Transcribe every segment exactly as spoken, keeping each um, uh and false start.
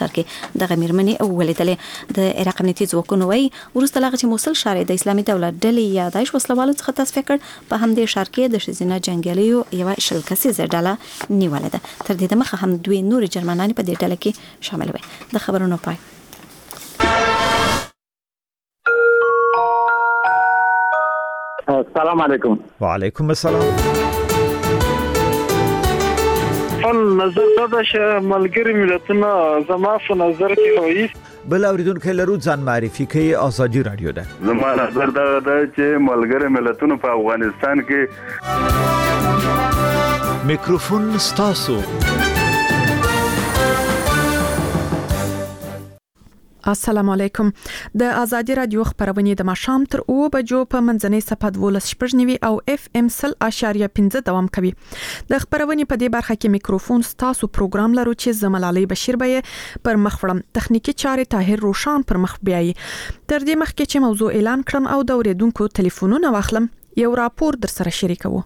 کې دغه میرمنې ولیدلې. د عراق امنیتي ځواکونو وايي وروسته لا چې موصل ښار د اسلامي دولت ډلې یا داعش وسلوالو څخه تصفیه کړ په همدې ښار کې د ښځینه جنګیالیو یو شل کسیزه ډله نیولې ده. تر دې دمخه هم دوی نور جرمنانې په دې ډله کې شامل وي. د خبرونو پای. السلام علیکم. وعلیکم السلام. فن نظر دا چې ملګری ملتونه زما په نظر کې وایي بل اوریدونکو لرو ځان معرفي کوي. آزادي رادیو ده. زما نظر دا ده چې ملګری ملتونه په افغانستان کې میکروفون ستاسو. السلام علیکم. د آزادي رادیو خبرونه د ماشام تر او بجو په منځنۍ صفحه دولس شپږنیوي او اف ام صفر اشاریه پنځه دوام کوي. د خبرونه په دې برخه کې میکروفون ستاسو پروګرام لرو چې زملالي بشیر به پر مخ وړم. تخنیکی چارې طاهر روشان پر مخ بیاي. تر دې مخکې چې موضوع اعلان کړم او د اوریدونکو ټلیفونونه واخلم یو راپور در سره شریکوم.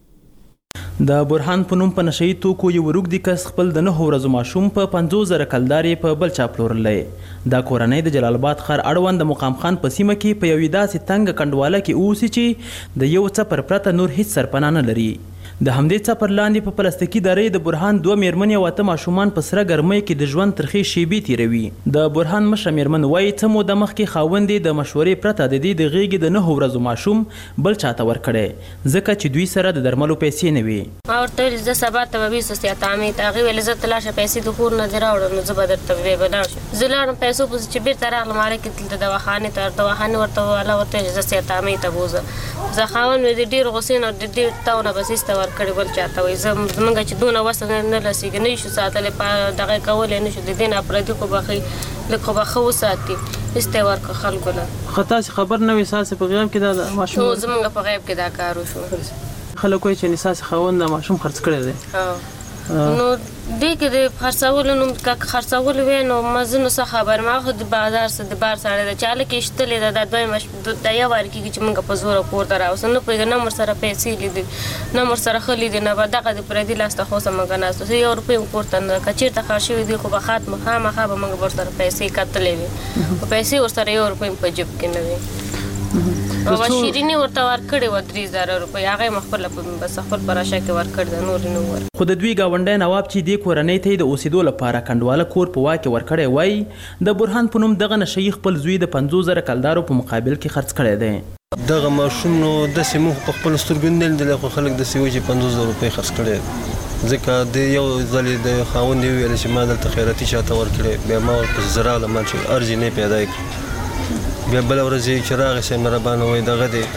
د برهان په نوم په نشئی توکو یو ورګ د کس خپل د نه ورځو ماشوم په پنځوس زره کلدارې په بل چا پلورلې. دا کورنۍ د جلال آباد ښار اړوند د مقام خان په سیمه کې په یوې داسې تنګ کندواله کې اوسي چې د یو څه پر پرته نور هیڅ سرپناه نه لري. د همدې څه پر لاندې په پلاستیکي درې د برهان دوه میرمنې او اته ماشومان په سره ګرمۍ کې د ژوند ترخې شیبې تیروي. د برهان مشره میرمن وایي څه موده مخکې خاوندې د مشورې پرته د دې د غېږې د نه ورځو ماشوم بل چاته ورکړی ځکه چې دوی سره د درملو پیسې نه وي. ما ورته زه سبا ته به وسوسیا تامې ته هغې ویل زه ته لاړ شه پیسې د کور نه دې راوړم نو زه به درته ویې به لاړ شم. زه لاړم پیسو پسې چې بېرته راغلم هلکې دلته دواخانې ته دواخانې ورته والا ورته ویل زه سیاتامې ته بوځه. زه خاوند مې د ډېر غوسې نه د ډېر تاونه بس ایسته ورکړې بل چاته وایي زمونږ چې دونه وس نه رسېږي نه شو ساتلی په دغه کولی نه شو د دې نه پردي خو به ښه لږ خو به ښه وساتي ایسته یې ورکړه خلکو له. خو تاسې خبر نه وي ستاسې په غیب کې دا ماشوم؟ هو زمونږ په غیب کې دا کار وشو. خلک وایي چې ستاسې خاوند دا ماشوم خرڅ کړی دی. نو دې کې د خرڅولو نو که خرڅولو وی نو مزه نو څه خبر ما خو د بازار څخه د بار سړی ده چې هلکې شتلې ده دا دویمه شپه دا یو وارې کېږي چې موږ په زوره کور ته راوستو نه پوهېږم نه ورسره پیسې لیدې نه ورسره ښه لیدې نه به دغه د پردي لاس ته خو اوسه موږ ناست اوسو یو روپۍ هم کور ته نه که چېرته ښه شوي دي خو به خاتمه خامخا به موږ به ورسره پیسې کتلې وي خو پیسې ورسره یو روپۍ هم په جیب کې نه وي. او شیریني ورته ورکړې وه درې زره روپۍ هغه یې مو خپله بس خپل په راشه کې ورکړې ده نور یې نه ور. خو د دوی ګاونډی نواب چې دې کورنۍ ته یې د اوسېدو لپاره کنډواله کور په واک کې ورکړی وایي د برهان په نوم دغه نشه یي خپل زوی د پنځوس زره کلدارو په مقابل کې خرڅ کړی دی. دغه ماشوم نو داسې موږ په خپلو سترګو نه لیدلی خو خلک داسې وایي چې پنځوس زره روپۍ خرڅ کړی ځکه د یو ځل یې د خاوند یې وویل چې ما دلته خیراتي چاته ورکړی بیا ما ورپسې زه راغلم ما چې ارز یې نه پیدا کړي. بیا بله ورځ یې چې راغی صاحب مهربانه وایي دغه دی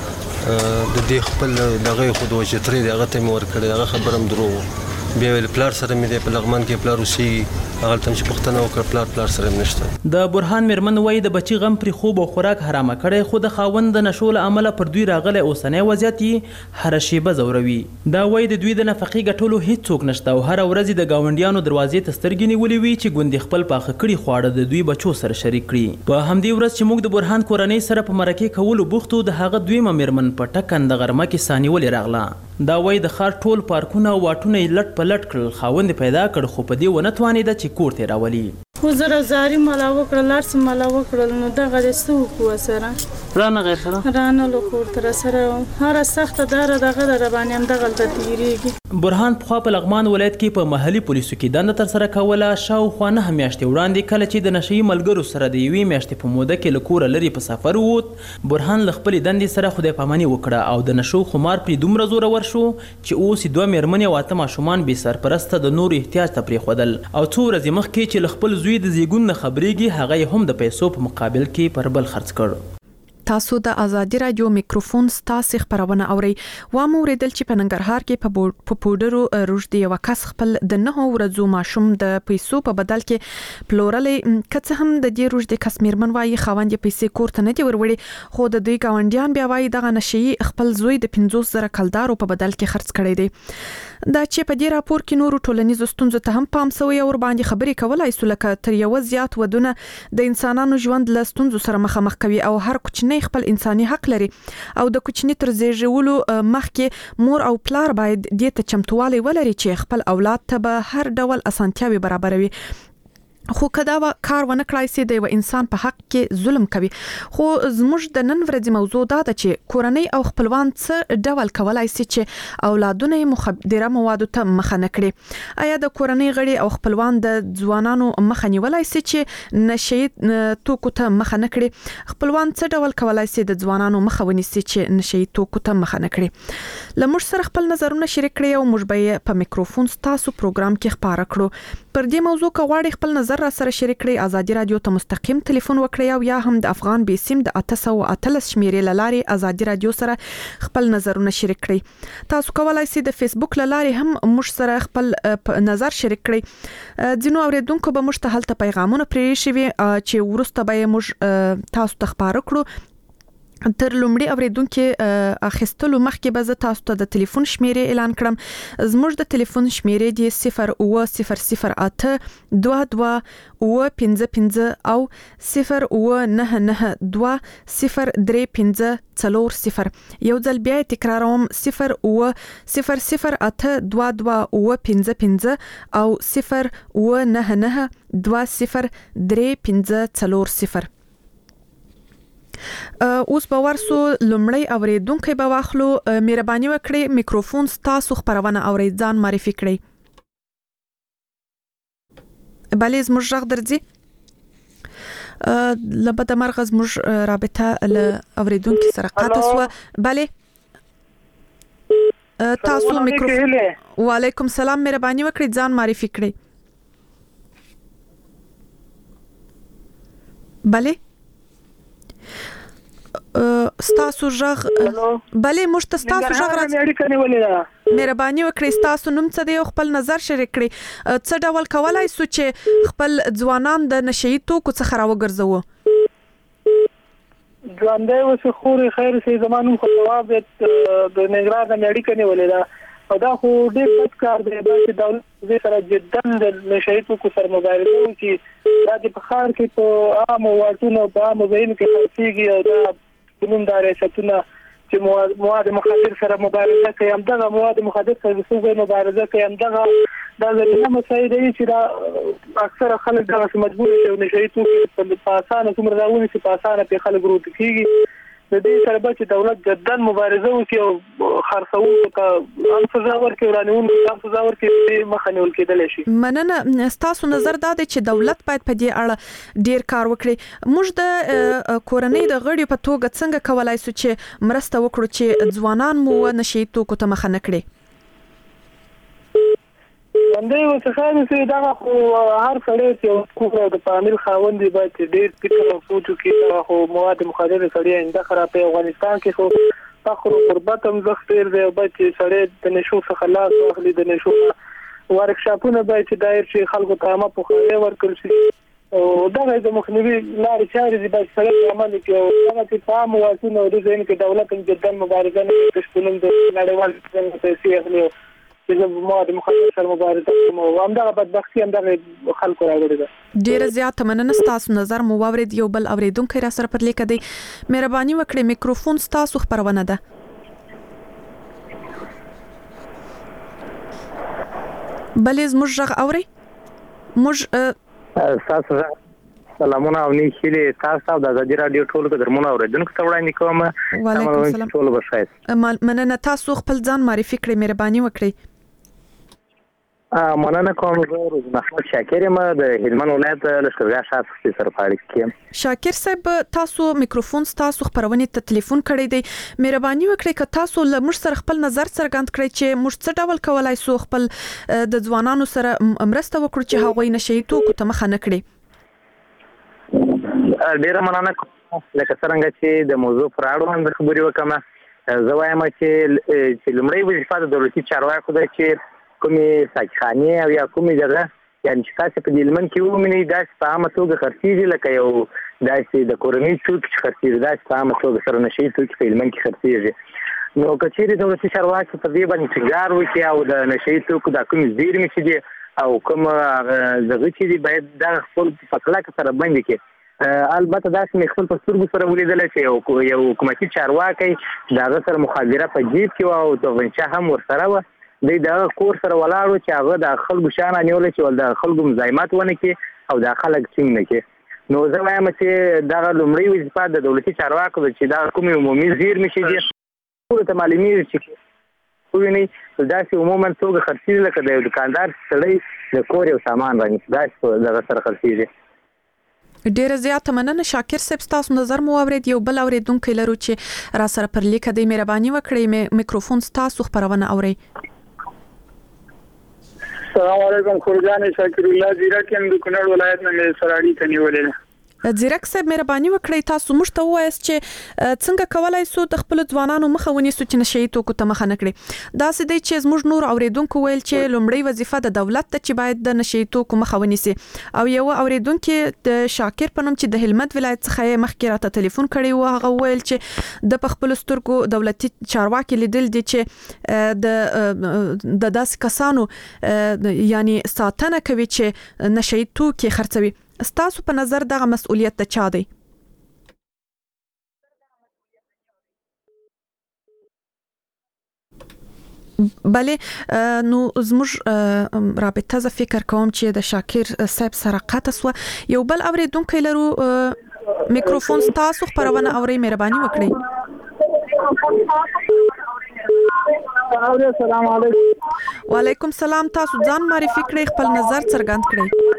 د دې خپل دغه یې خو د وچترې دی هغه ته مې ورکړی هغه خبره هم دروغ و. بیا ویل پلار سره مې دی په لغمان کې پلار اوسېږي هغلته هم چې پوښتنه وکړه پلار پلار سره هم نشته. د برهان میرمن وایي د بچي غم پرې خوب او خوراک حرامه کړی خو د خاوند د نشو له امله پر دوی راغلی اوسنی وضعیت یې هره شیبه ځوروي. دا وایي د دوی د نفقې ګټلو هیڅوک نشته او هره ورځ د ګاونډیانو دروازې ته سترګې نیولې وي چې ګوندې خپل پاخه کړي خواړه د دوی بچو سره شریک کړي. په همدې ورځ چې موږ د برهان کورنۍ سره په مرکې کولو بوختو د هغه دویمه میرمن په ټکنده غرمه کې ساه نیولې راغله. دا وایي د ښار ټول پارکونه او واټونه یې لټ په لټ کړل خاوند پیدا کړ خو په دې ونه توانېده چې کور ته راولي. خو زه زاري ملا وکړل هر څه ملا وکړل نو دغه دې څه وکړو سره رانغی سره رانغلو کور ته راسره هره سخته داره دغه د ربانې همدغلته تېرېږي. برهان پخوا په لغمان ولایت کې په محلي پولیسو کې دنده ترسره کوله. شاوخوا نهه میاشتې وړاندې کله چې د نشه یي ملګرو سره د یوې میاشتې په موده کې له کوره لرې په سفر ووت برهان له خپلې دندې سره خدای پاماني وکړه او د نشو خمار پرې دومره زورور شو چې اوس یې دوه میرمنې او اته ماشومان بې سرپرسته د نورو احتیاج ته پرېښودل او څو ورځې مخکې چې له خپل زوی د زیږون نه خبرېږي هغه یې هم د پیسو په مقابل کې پر بل خرڅ کړ. تاسو د آزادي رادیو میکروفون ستاسو خبرونه اوري. و مو ریدل چې په ننګرهار کې په پودرو روږدي یو کس خپل د نه ورځو ماشوم د پیسو په بدل کې پلورلې. کڅ هم د دې روږدي کس میرمن وايي خاوند یې پیسې کور ته نه دی وروړي خو د دوی ګاونډیان بیا وايي دغه نشي خپل زوی د پنځوس زره کلدارو په بدل کې خرڅ کړی دی. دا چې په دې راپور کې نورو ټولنیزو ستونزو ته هم پام شوی او ور باندې خبرې کولای سو لکه تر یو زیات ودونه د انسانانو ژوند له ستونزو سره مخامخ کوي او هر کوچنی خپل انساني حق لري او د کوچنی تر زیږولو مخکې مور او پلار باید دې ته چمتووالی ولري چې خپل اولاد ته به هر ډول اسانتیاوي برابروي. خو کدا کار ونه کړای سي د انسان په حق کې ظلم کوي. خو زموږ د نن ورځې موضوع دا ده چې کورنۍ او خپلوان څه ډول کولای سي چې اولادونه مخدره موادو ته مخه نه کړي. آیا د کورنۍ غړي او خپلوان د ځوانانو مخه نیولای سي چې نشي توکو ته مخه نه کړي؟ خپلوان څه ډول کولای سي د ځوانانو مخه ونیسي چې نشي توکو ته مخه نه کړي؟ لمر سره خپل نظرونه شریک کړي او موږ به په میکروفون تاسو پروګرام کې خبره کړو. پر دې موضوع کې غواړي خپل نظر را سره شریک کړئ، ازادي رادیو ته مستقیم ټلیفون وکړئ او یا هم د افغان بي سیم د اته سوه اتلس شمیرې لارې ازادي رادیو سره خپل نظرونه شریک کړئ. تاسو کولای شئ د فیسبوک لارې هم موږ سره خپل نظر شریک کړئ. ځینو اوریدونکو به موږ ته هلته پیغامونه پرې شوي چې ورسته به موږ تاسو ته خبرو کړو. تر لومړي اوریدونکو اخیستلو مخکې به زه تاسو ته د ټلیفون شمیرې اعلان کړم. زموږ د ټلیفون شمیرې دی صفر اوه صفر صفر اته دوه دوه اوه پنځه پنځه او صفر اوه نه نه دوه صفر درې پنځه څلور صفر. یو ځل بیا تکراروم، صفر اوه صفر صفر اته دوه دوه اوه پنځه پنځه او صفر اوه نه نه دوه صفر درې پنځه څلور صفر. اوس به ورسو لومړی اوریدونکو به واخلو. مهرباني وکړئ میکروفون تاسو خبرونه اورئ، ځان معرفي کړئ. بله زموږ غږ درځي؟ لبد مرغ زموږ رابطه له اوریدونکو سره قطع شوه. بله تاسو میکروفون. وعلیکم سلام، مهرباني وکړئ ځان معرفي کړئ. بله ستاسو ژغ بله موږ ته ستاسو ژغ راځي. مهرباني وکړئ ستاسو نوم څه دی او خپل نظر شریک کړئ. څه ډول کولای سو چې خپل ځوانان د نشي توکو څخه راوګرځوو؟ ژوندی اوسه خوري خیر سي. زمانو خو جواب د نګران د اړیکه نیولې ده او دا خو ډېر بد کار دی چې دولت دې سره جداً د نشي توکو سره مبارزه وکړي. دا د بخار کې په عام واټونو په عام ځایونو کې خرڅېږي او دا قانوندار ریاستونه چې مواد مخدر سره مبارزه کوي، همدغه مواد مخدر سره څنګه مبارزه کوي، همدغه دا زمينه مسایل دي چې دا اکثره خلک دغه مجبور شي او نشي توکي په اسانه کومه راوونی چې په اسانه په خلک ورو کېږي. د دې سره به چې دولت جداً مبارزه وکړي او خرڅوونکو ته هم سزا ورکړي، ورانوونکو ته هم سزا ورکړي، مخه نیول کېدلی شي. مننه. ستاسو نظر دا دی چې دولت باید په دې اړه ډیر کار وکړي. موږ د کورنۍ د غړي په توګه څنګه کولای شو چې مرسته وکړو چې ځوانان مو نشي توکو ته مخه نه کړي؟ باندې وسخانه سي دا خو هر سړی چې کومه د پامیر خاوندې باید ډېر فکر او سوچ وکړي. دا خو مواد مخدر سړی انده خراب افغانستان کې خو فخر او قربت هم زغتیر دی. باید چې سړی د نشو څخه لاس واخلي، د نشو ورکشاپونه باید چې دایر شي، خلکو ته عامه پوهاوی ورکړل شي او دغه د مخنیوي لارې چارې دي باید سړی عمل کړي. او هغه چې په عامو واټونو او د ځایونو کې دولت هم جداً مبارزه نه کوي، شتون د نړیوال پیسې اخلي چې مواد مخدر سره مبارزه کوي او همدغه بدبختي همدغه خلکو راوړي ده. ډیره زیاته مننه. ستاسو نظر مو واورید. یو بل اوریدونکو را سره پر لیک دی. مهرباني وکړئ میکروفون ستاسو خبرونه ده. بلې زموږ غږ اوري؟ موږ تاسو سلامونه او نیک هیلې تاسو او د ازادي رادیو ټولو قدرمنو اوریدونکو ته وړاندې کوم. وعلیکم السلام. ټول بخیر. مننه. تاسو خپل ځان معرفي کړئ، مهرباني وکړئ. مننه کوم. زه روز محمد شاکر یم د هلمند ولایت لښکرګاه ښار سره په اړیکه کې یم. شاکر صاحب تاسو میکروفون تاسو خبرونه ته ټلیفون کړی دی. مهرباني وکړئ که تاسو له موږ سره خپل نظر څرګند کړئ چې موږ څه ډول کولای سو خپل د ځوانانو سره مرسته وکړو چې هغوی نشي توکو ته مخه نه کړي. ډیره مننه. لکه څنګه چې د موضوع پر اړه باندې خبرې وکړم، زه وایم چې چې لومړی وظیفه د دولتي چارواکو ده چې کومې ساقخانې او یا کومې دغه یعنې چې تاسې په دې لمن کې ووینئ داسې په عامه توګه خرڅېږي لکه یو داسې د کورنۍ توکي چې خرڅېږي داسې په عامه توګه سره نشي توکي په لمن کې خرڅېږي. نو که چیرې دولتي چارواکي په دې باندې ټینګار وکړي او د نشي توکو دا کومې زیرمې چې دي او کوم دغه چې دي باید دغه خپل په کلکه سره بند کړي. البته داسې مې خپل په سترګو سره ولیدلی چې یو حکومتي چارواکی د هغه سره مخدره په جیب کې وه او توغنچه هم ورسره وه. دوی د هغه کور سره ولاړ و چې هغه د خلکو شیان نیولی چې د خلکو مزاحمت ونه کړي او دا خلک څنګه کې نو زه وایم چې دا لومړی وظیفه د دولتي چارواکو ده چې دا کومې عمومي زیرمې چې دي ټولو ته معلومېږي چې ووینئ داسې عموما څوک خرڅېږي لکه د یو دوکاندار سړی د کور یو سامان رانیسي داسې په دغه سره خرڅېږي. ډیره زیاته مننه شاکر صاحب ستاسو نظر مو واورید. یو بل اوریدونکی لرو چې را سره پر لیکه دی مهرباني وکړئ میکروفون ستاسو خبرونه اورئ. السلام علیکم خورجان شاکر الله زیرک یم د کونړ ولایت نه سره اړیکه نیولې ده. زیرک صاحب مهرباني وکړئ تاسو موږ ته ووایاست چې څنګه کولای سو د خپل ځوانانو مخه ونیسو چې نشئی توکو ته مخه نه کړي. دا څه دی چې زموږ نور اوریدونکو ویل چې لومړی وظیفه د دولت ته چې باید د نشئی توکو مخه ونیسي او یو اوریدونکو د شاکر په نوم چې د هلمند ولایت څخه مخکې راته ټلیفون کړی و هغه ویل چې د خپل سترګو دولتي چارواکي لیدل دي چې د د داس کسانو یعنی ساتنه کوي چې نشئی توکي خرڅوي. ستاسو په نظر دغه مسؤلیت د چا دی؟ بله نو زموږ رابطه زه فکر کوم چې د شاکر صاحب سره قطع سوه. یو بل اوریدونکی لرو میکروفون ستاسو خبرونه اورئ مهرباني وکړئ. السلام علیکم. وعلیکم سلام. تاسو ځان معرفي کړئ خپل نظر څرګند کړئ.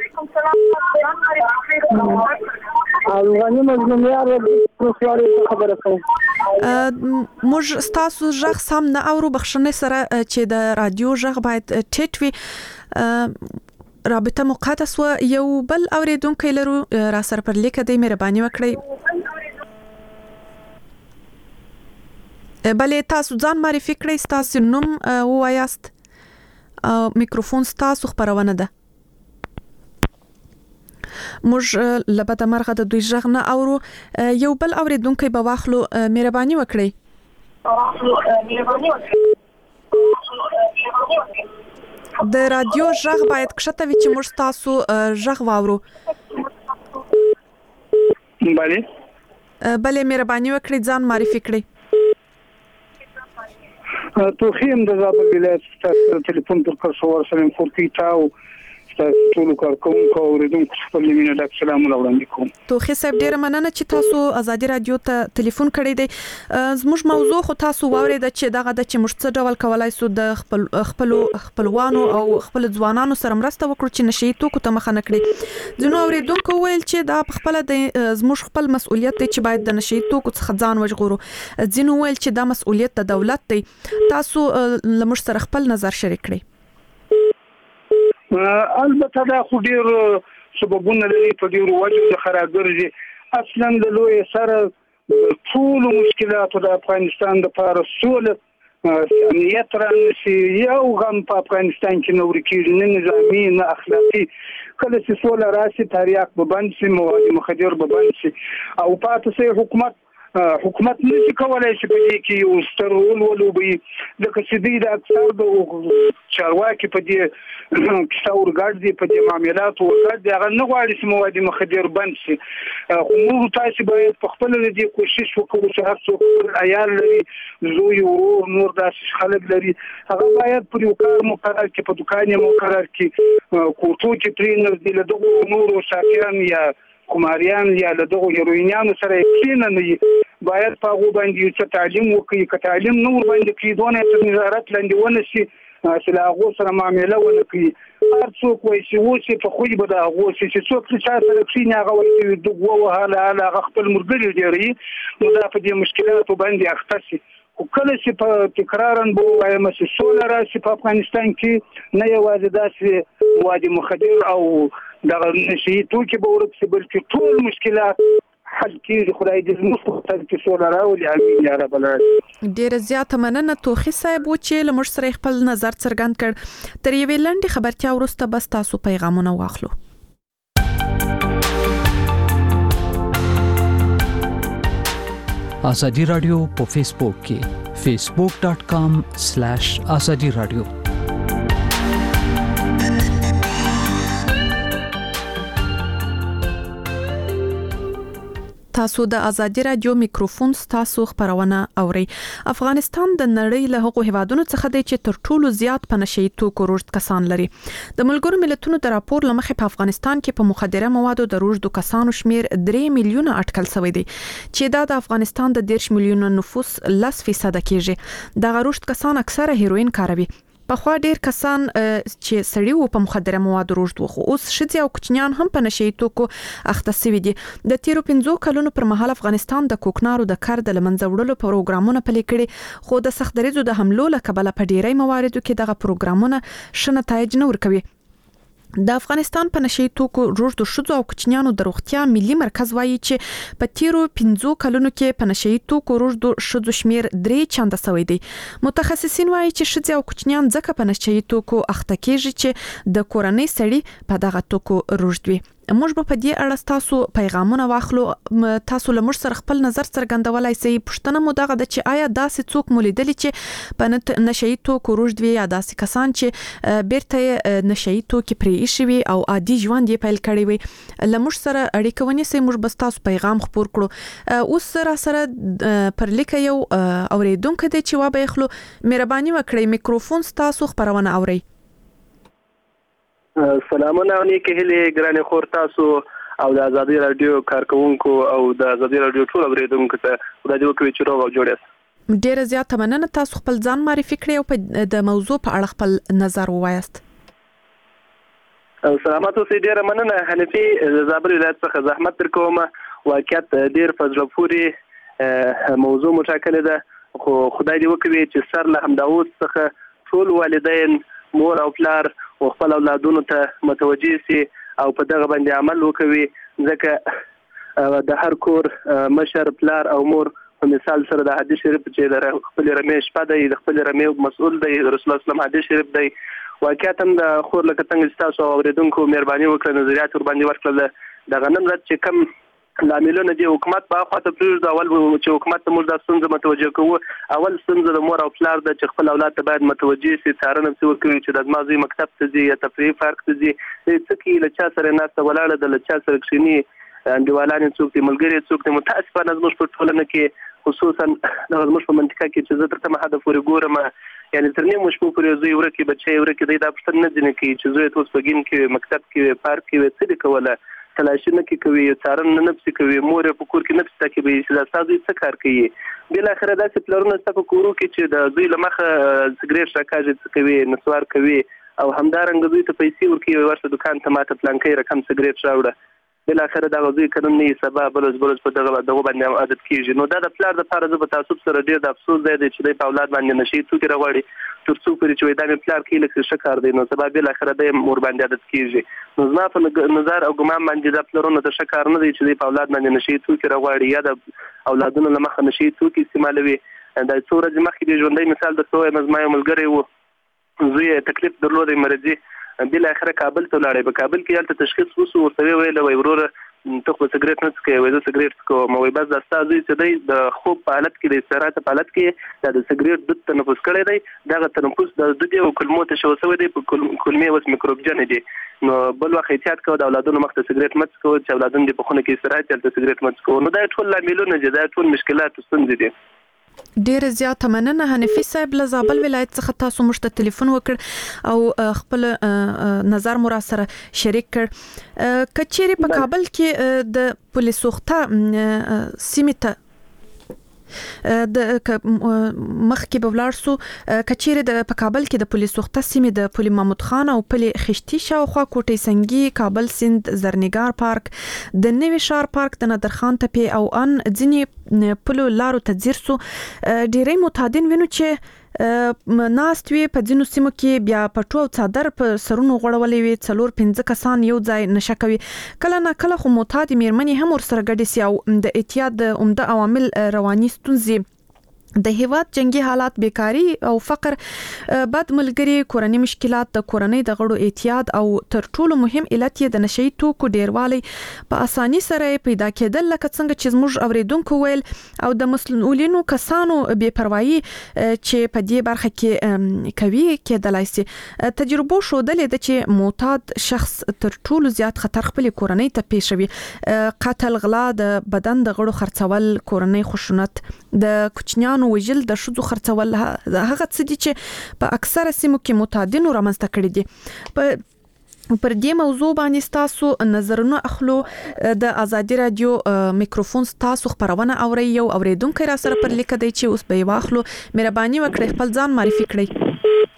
افغاني مظلومیار خبره کوم. موږ ستاسو ژغ سم نه اورو بخښنې سره چې د رادیو ژغ باید ټیټ وي. رابطه مو قطع سوه. یو بل اوریدونکی لرو را سره پر لیکه دی مهرباني وکړئ. بله تاسو ځان معرفي کړئ ستاسو نوم ووایاست. میکروفون ستاسو خبرونه ده. موږ لبد مرغه د دوی ژغ نه اورو. یو بل اوریدونکی به واخلو مهرباني وکړئ. د رادیو ژغ باید کښته وي چې موږ ستاسو ژغ واورو. بله بله مهرباني وکړئ ځان معرفي کړئ. توخیم د زابل ولایت ستاسو ټلیفون پر کار شو ورسره خورکی تاو تاسو ټول کارکونکو اوریدونکو خپل مینه د سلام وړاندې کوم. توخی صاحب ډیره مننه چې تاسو ازادي رادیو ته ټلیفون کړی دی. زموږ موضوع خو تاسو واورید چې دغه د چې موږ څه ډول کولای سو د خپل خپل خپلوانو او خپل ځوانانو سره مرسته وکړو چې نشئی توکو ته مخه نه کړي. ځینو اوریدونکو ویل چې دا په خپل د زموږ خپل مسؤلیت دی چې باید د نشئی توکو څخه ځان وژغورو. ځینو ویل چې دا مسؤلیت د دولت دی. تاسو لمر سره خپل نظر شریک کړئ. البته دا خو ډیر سببونه لري په ډیرو وجو د خراګرځي اصلا د لوی سره ټول مشکلات د افغانستان د لپاره سوله امنیت رانشي یو غم په افغانستان کې نور کېږي نه نظامي نه اخلاقي. کله چې سوله راشي تاریخ به بند شي مواد مخدر به بند شي او پاتې سي حکومت حکومت نشي کولای چې په دې کې یو ستر رول ولوبي. لکه چې دوی د اکثر د چارواکي په دې کیسه ورګرځي په دې معاملات ورګرځي هغه نه غواړي چې مواد مخدر بند شي. خو موږ تاسو باید په خپل دې کوشش وکړو چې هر څوک عیال لري زوی ورور نور داسې خلک لري هغه باید پر یو کار مقرر کړي په دکان یې مقرر کړي کوټو چې ټرینر دي له دغو نورو ساکیان یا کوماریان یا له دغو هیروینانو سره کینه نه باید په هغه باندې یو څه تعلیم وکړي. که تعلیم نور باندې کېدونه تر نظارت لاندې ونشي چې له هغو سره معامله ونه کړي. هر څوک وایي چې اوس په خوی به د هغو شي چې څوک چې چا سره کښېني هغه وایي چې دوه وهله هله هغه خپل ملګري ډېروي نو دا په دې مشکلاتو باندې اخته شي. خو کله چې په تکرارا به ووایم چې سوله راشي په افغانستان کې نه یوازې داسې مواد مخدر او دغه نشئی توکي به ورک شي بلکې ټول مشکلات حل کېږي. خدای دې زموږ په خطر کې سوله راولي امین یا رب العالمین. ډیره زیاته مننه توخی صاحب چې له موږ سره خپل نظر څرګند کړ. تر یوې لنډې خبرتیا وروسته بس تاسو پیغامونه واخلو. آزادی رادیو په فیسبوک کې فیسبوک ډاٹ کام سلیش آزادی رادیو. تاسو د ازادي رادیو میکروفون تاسو خبرونه اوري. افغانستان د نړۍ له هغو هیوادونو څخه دی چې تر ټولو زیات په نشئی توکو روږد کسان لري. د ملګرو ملتونو د راپور لمخې په افغانستان کې په مخدره موادو د روږدو کسانو شمیر درې میلیونه اټکل شوی دی چې دا د افغانستان د دیرش میلیونه نفوس لس فیصد کېږي. د روږد کسان اکثره هیروین کاروي. په خوا ډیر کسان چې سړی وو په مخدره موادو روږد وو، خو اوس ښځې او کوچنیان هم په نشئی توکو اخته شوي دي. د تیرو پنځو کلونو پر مهال افغانستان د کوکنارو د کار د لمنځه وړلو پروګرامونه پلي کړي، خو د سخت دریځو د حملو له کبله په ډیری مواردو کې دغه پروګرامونه ښه نتایج نه ورکوي. د افغانستان په نشئی توکو روږدو ښځو او کوچنیانو د روغتیا ملي مرکز وایي چې په تیرو پنځو کلونو کې په نشئی توکو روږدو ښځو شمیر درې چنده شوی دی. متخصصین وایي چې ښځې او کوچنیان ځکه په نشئی توکو اخته کېږي چې د کورنۍ سړي په دغه توکو روږد وي. موږ به په دې اړه تاسو پیغامونه واخلو. تاسو له موږ سره خپل نظر څرګندولای شئ. پوښتنه مو دغه ده چې آیا داسې څوک مو لیدلی چې په نشئی توکو روږد وي، یا داسې کسان چې بیرته نشئی توکي پرې ایښي وي او عادي ژوند یې پیل کړی وي. له موږ سره اړیکه ونیسئ، موږ به ستاسو پیغام خپور کړو. اوس را سره پر لیکه یو اوریدونکی دی چې وابه اخلو. مهرباني وکړئ میکروفون ستاسو خبرونه اورئ. سلامونه او نیکه هیلې ګرانې خور تاسو او د ازادي رادیو کارکونکو او د ازادي رادیو ټول اوریدونکو ته خدای دې وکړي چې روغ او جوړ یاست. ډیره زیاته مننه. تاسو خپل ځان معرفي کړئ او په د موضوع په اړه خپل نظر ووایاست. سلامات اوسئ. ډیره مننه. حنفي زابل ولایت څخه زحمت در کوم. واقعیت ډیر په زړه پورې موضوع مټاکله ده، خو خدای دې وکړي چې سر له همداوس څخه ټول والدین، مور او پلار او خپل اولادونو ته متوجه سي او په دغه باندې عمل وکوي، ځکه د هر کور مشر پلار او مور په مثال سره د حدیث شریف چې د خپل رمې شپه دی، د خپل رمې مسؤل دی، رسول الله صلی حدیث شریف دی. واقعیت هم د خور لکه څنګه تاسو اوریدونکو مهرباني وکړه نظریات ور باندې ورکړل. د غنم رات چې کم لاملونه دی حکومت په خاطر پرېږدي. اول چې حکومت ته موږ د ستونزې متوجه کوو، اول ستونزه د مور او پلار د چې خپل اولاد ته باید متوجه سي، څارنه پرې وکړي چې د مازی مکتب ته ځي یا تفریحي پارک ته ځي، څه کې له چا سره ناسته ولاړه ده، له چا سره کښېني، انډیوالان څوک دي، ملګري څوک دي. متاسفانه زموږ په ټولنه کې خصوصا د زموږ په منطقه کې چې زه تر کومه حده پورې ګورم، یعنې تر نیمو شپو پورې زوی ورکې بچی ورکې دی، دا پوښتنه نه ځینې کوي چې زوی ته اوس په ګیم کې مکتب کې پارک کې څه دي کوله، تلاشي نه کوي، څارنه نه پسې کوي، مور یې په کور کې نه پسې تعقیبوي چې دا ستا زوی څه کار کوي. بالاخره داسې پلرونه ستا په کورو کې چې د زوی له مخه سګرېټ راکاږي، څه کوي، نسوار کوي، او همدارنګه زوی ته پیسې ورکوي، ورشه دکان ته ماته پلانکی رقم سګرېټ راوړه. بالاخره دغه زوی که نن نه وي سبا بلوز بلوز په دغه دغه باندې عادت کېږي. نو دا د پلار دپاره زه په تعصب سره ډېر د افسوس ځای دی چې دی په اولاد باندې نشي توکي راغواړي، تر څو پورې چې وایي دا مې پلار کوي لکه ښه کار دی، نو سبا بالاخره دی مور باندې عادت کېږي. نو زما په نظر او ګمان باندې دا پلرونه ته ښه کار نه دی چې دی په اولاد باندې نشي توکي راغواړي یا د اولادونو له مخه نشي توکي استعمالوي. دا څو ورځې مخکې د ژوندی مثال درته وایم، زما یو ملګری و، زوی یې تکلیف درلودی مرضي، بالاخره کابل ته ولاړی. په کابل کې هلته تشخیص وسو، ورته ویې ویله وایي وروره ته خو سګرېټ نه څکوې، وایي زه سګرېټ څکوم. وایي بس دا ستا زوی چې دی د خوب په حالت کې، د استراحت په حالت کې دا د سګرېټ دود تنفس کړی دی، دغه تنفس د دود او کلمو ته شوی شوی دی، په کلمې اوس میکروبجنې دي. نو بل وخت احتیاط کوه، د اولادونو مخ ته سګرېټ مه څکوه، چې اولادونه دې په خونه کې استراحت هلته سګرېټ مه څکوه. نو دا ټول لاملونه دي، دا ټول مشکلات او ستونزې دي. ډیر زیاته مننه. حنفي صاحب له زابل ولایت څخه تاسو موږ ته ټلیفون وکړ او خپل نظر مو را سره شریک کړ. کچېرې په کابل کې د پولیسوخته سیمې ته د مخکې به ولاړ سو، کچېرې د په کابل کې د پولیسوخته سیمې د پولي محمود خان او پلې خشتي شاوخوا کوټې سنگي، کابل سیند، زرنګار پارک، د نوي ښار پارک، د نادرخان تپې او ان ځینې پلو لارو ته ځیر سو. ډېری معتادین وینو چې ناست وي په ځینو سیمو کې، بیا پټو او څادر په سرونو غوړولې وي، څلور پنځه کسان یو ځای نشه کوي. کله نه کله خو معتادې مېرمنې هم ورسره ګډې سي او د اعتیاد د عمده عوامل رواني ستونزې د هیواد جنگي حالات بیکاری او فقر بد ملګری کورنۍ مشکلات د کورنۍ د غړو اعتیاد او تر ټولو مهم علت یې د نشئی توکو ډیروالی په اساني سره پیدا کېدل لکه څنګه چې موږ اوریدونکو ویل او د مسؤلینو کسانو بے پروايي چې په دې برخه کې کوي کېدلای شي تجربه شودلې د چې معتاد شخص تر ټولو زیات خطر خپل کورنۍ ته پیښوي قتل غلا د بدن د غړو خرڅول کورنۍ خشونت د کوچنیانو وجل د شذو خرڅول هغه څه دي چې په اکثره سیمو کې معتادینو رامنځته کړي دي په پر دې موضوع باندې تاسو نظرونه اخلو د ازادي رادیو میکروفون تاسو خبرونه اوري یو اوریدونکو را سره پر لیکه دی چې اوس به واخلو مهرباني وکړئ خپل ځان معرفي کړئ.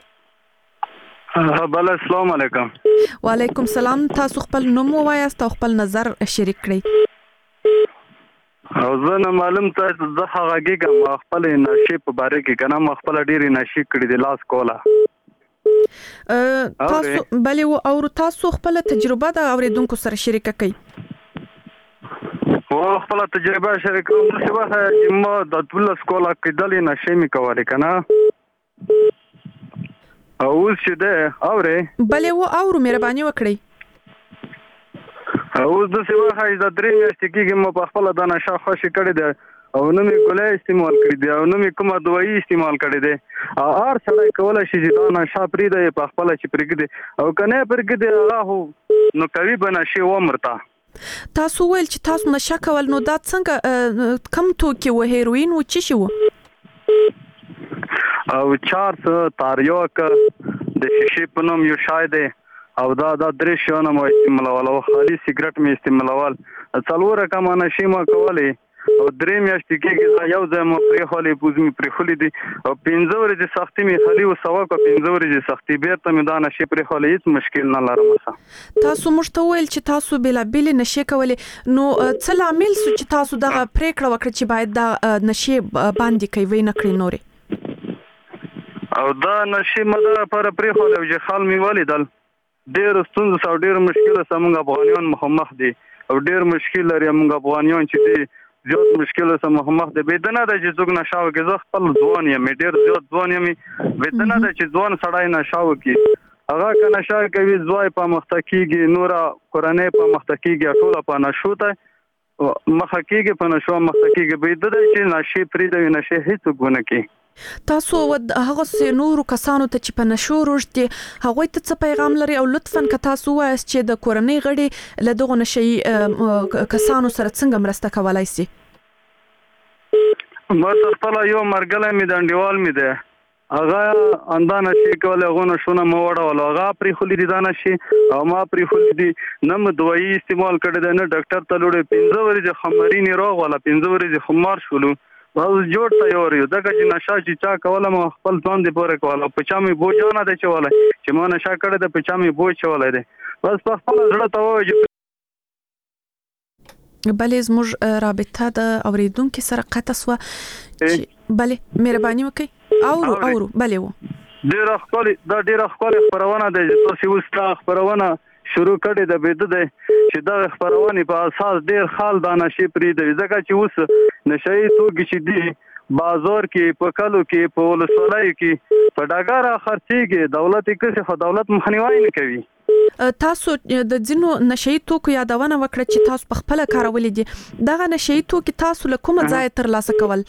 بل السلام علیکم. وعلیکم السلام. تاسو خپل نوم ووایاست او خپل نظر شریک کړئ. او زه نه معلوم ته زه هغه کېږم خپل نشي په باره کې کنه ما خپل ډېری نشي کړی د لاس کوله تاسو بلې او تاسو خپل تجربه د اوریدونکو سره شریک کړئ. او خپل تجربه شریک کوم چې واه چې ما د ټول سکولا کې دلې نشي می کولای کنه او چې ده اوره بلې و او مهرباني وکړئ. او د څه وخت د درې میاشتې کې مو په خپل د نشه خوشي کړی دی او نو می ګولې استعمال کړی دی او نو می کومه دوايي استعمال کړی دی ار سړی کولای شي چې دا نشه پری دی په خپل چې پرګ دی او کنه پرګ دی الله نو کوي بنشي و مرتا. تاسو ویل چې تاسو نشه کول نو دا څنګه کم توکي و هیروین و چی شو او چارس تاریوک د شیشې په نوم یو شای دی او دا دا درې شونه مو استعمالول او خالي سیګریټ می استعمالول څلور کم نشي ما کولی او درې میاشتې کې یو ځای مو پرې خولي پوز می پرې خولي دي او پنځه ورځې سختي می خالي او سوا کو پنځه ورځې سختي بیرته می دا نشي پرې خولي هیڅ مشکل نه لرم. تاسو مشتویل چې تاسو بلا بیل نشي کولی نو څه عامل سو چې تاسو دغه پریکړه وکړه چې باید دا نشي باندې کوي نه کړی نوري او دا نشي مده پر پرې خولي چې خال می ولیدل ډېر ستونزې او ډېر مشکل سمون افغانیان مخامخ دي او ډېر مشکل لري موږ افغانیان چې دي زیات مشکل سم مخامخ دي بدنه د چې څوک نشاو کې زه خپل ځوان یم ډېر زیات ځوان یم بدنه د چې ځوان سړی نشاو کې هغه کنه شا کوي زوی په مختکیږي نورا قرانه په مختکیږي ټول په نشو ته مخکیږي په نشو مختکیږي بدنه چې نشي پری د نشي هیڅ ګونه کې تاسو هغه سينورو کسانو ته چې په نشو روشتي هغه ته څه پیغام لري او لطفاً که تاسو وایست چې د کورنۍ غړي له دغه نشي کسانو سره څنګه مرسته کولای شي. مرسته خپل یو مرګله می د انډیوال می ده هغه اندانه شي کوله غو نشونه مو وړول هغه پری خولي دي دانه شي او ما پری خولي دي نم دوايي استعمال کړی دی نه ډاکټر ته لوړې پنځه ورځې خمرینی روغ ولا پنځه ورځې خمار شولو باز جوړ ته یو ریو دغه چې نشه چې چا کوله ما خپل ځان دی پوره کوله په چا می بوجونه دی چوله چې ما نشه کړی د په چا می بوج چوله دی بس په خپل زړه ته وایي بلې زموږ رابطه د اوریدونکو سره قطع سو بلې مهرباني وکړئ اورو اورو بلې و ډیر خپل دا ډیر خپل خبرونه ده چې تاسو وستا خبرونه شروع کړي د بيد ده چې دا خبرونه په اساس ډیر خال دانه شي پری دی ځکه چې اوس نشئی توګي چې دی بازار کې په کلو کې په ولسوالۍ کې په ډاګار خرڅيږي دولت کې څه دولت مخنیوي نه کوي. تاسو د ځینو نشئی توکو یادونه وکړه چې تاسو په خپل کارولې دي دغه نشئی توکي تاسو له کومه ځای تر لاسه کول